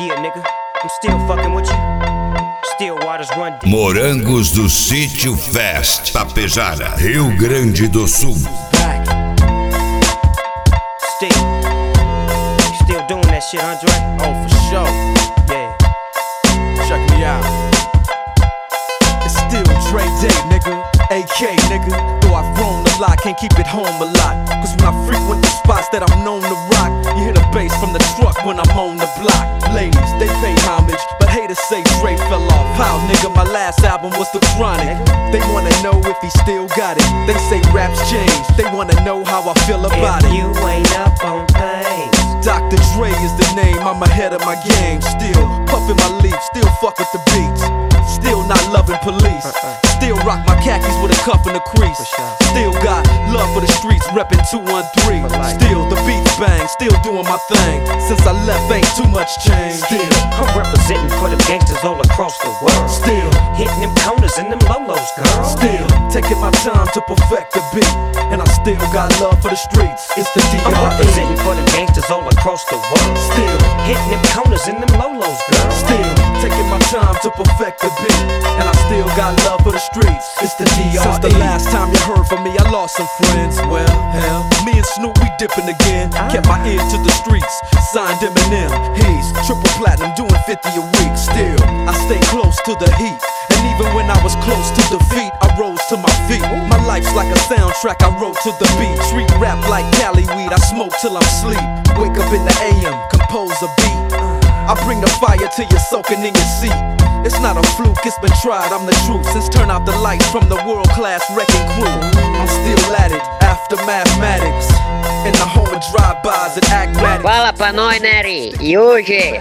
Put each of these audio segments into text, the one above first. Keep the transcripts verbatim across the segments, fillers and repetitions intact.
Yeah, nigga, I'm still fucking with you. Still waters run deep. Morangos do Sítio Fest, Tapejara, Rio Grande do Sul. Back. Still, still doing that shit, Andre? Oh, for sure. Yeah. Check me out. It's still Dre Day, nigga. A K, nigga. Though I've grown a lot, can't keep it home a lot. Cause when I frequent the spots that I'm known to rock, you hear the bass from the truck when I'm on the block. Ladies, they pay homage, but haters say Dre fell off. How, nigga, my last album was The Chronic. They wanna know if he still got it. They say raps change, they wanna know how I feel about if it. you ain't up on things, Doctor Dre is the name, I'm ahead of my game. Still puffin' my leaf, still fuck with the beats. Still not loving police. Still rock my khakis with a cuff and a crease. Still got love for the streets, reppin' two one three. Still the beats bang, still doing my thing. Since I left ain't too much change. Still I'm representing for the gangsters all across the world. Still hitting them corners and them lolos, girl. Still taking my time to perfect the beat. And I still got love for the streets. It's the D R E. I'm representing for the gangsters all across the world. Still hitting them corners and them lolos, girl. Still taking my time to perfect the beat. And I still got love for the streets. It's the D R E. Since the last time you heard from me, I lost some friends. Well, hell, me and Snoop, we dipping again. Kept my ear to the streets, signed Eminem. He's triple platinum, doing fifty a week. Still, I stay close to the heat. And even when I was close to defeat, I rose to my feet. My life's like a soundtrack, I wrote to the beat. Treat rap like Cali weed, I smoke till I'm sleep. Wake up in the A M, compose a beat. I bring the fire till you're soaking in your seat. It's not a fluke, it's been tried, I'm the truth. Since turn out the lights from the world-class wrecking crew, I'm still at it, after mathematics. In the home of drive-bys and acmatics. Fala pra nós, Nery. E hoje?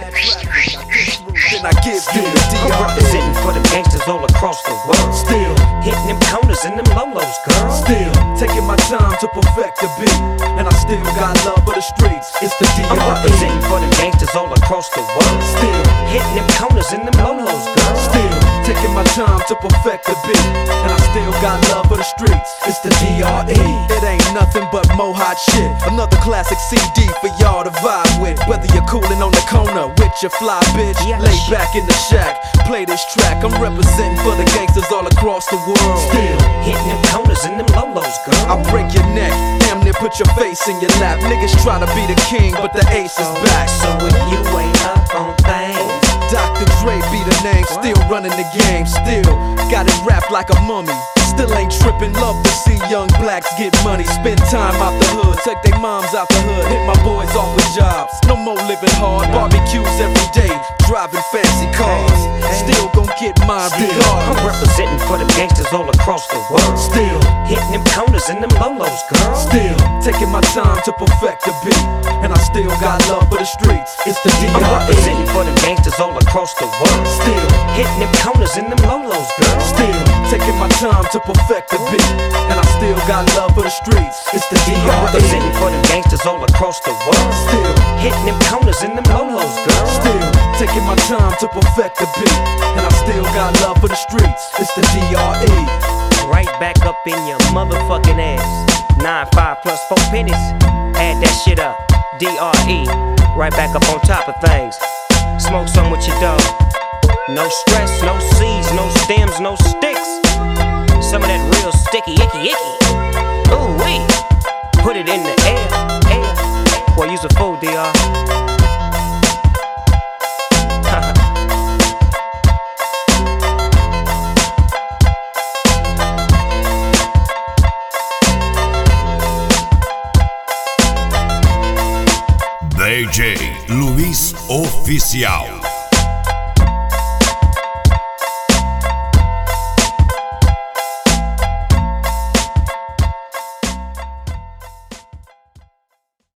Then I give you the D I'm R E. representing for the gangsters all across the world. Still hitting them corners and them lolos, girl. Still taking my time to perfect the beat. And I still got love for the streets. It's the D R E. I'm representing for the gangsters all across the world. Still hitting them corners and them lolos, girl. Still taking my time to perfect the beat. And I still got love for the streets. It's the D R E. It ain't nothing but mo hot shit. Another classic C D for y'all to vibe with. Whether you're coolin' on the corner with your fly bitch, lay back in the shack, play this track. I'm representing for the gangsters all across the world. Still hitting them corners and them lolos, girl. I break your neck, damn near put your face in your lap. Niggas try to be the king, but the ace is back. So if you ain't up on things, Doctor Dre be the name, still running the game. Still got it wrapped like a mummy. Still ain't trippin', love to see young blacks get money. Spend time out the hood, take their moms out the hood. Hit my boys off with jobs, no more living hard. Barbecues every day, driving fancy cars. Still gon' get mine I'm regardless. representing for the gangsters all across the world. Still hitting them corners and them lolos, girl. Still taking my time to perfect the beat. And I still got love for the streets. It's the D I'm R E. representing for the gangsters all across the world. Still hitting them corners and them lolos, girl. Still taking my time to perfect the beat. And I still got love for the streets. It's the D I'm R E. representing for the gangsters all across the world. Still hitting them corners and them lolos, girl. Still taking my time to perfect the beat. And I still got love for the streets. It's the D R E. Right back up in your motherfucking ass. Nine five plus four pennies. Add that shit up. D R E. Right back up on top of things. Smoke some with your dog. No stress, no seeds, no stems, no sticks. Some of that real sticky, icky, icky. Ooh wee. Put it in the air, air. Boy, use a fool, D R. D J Luiz Oficial.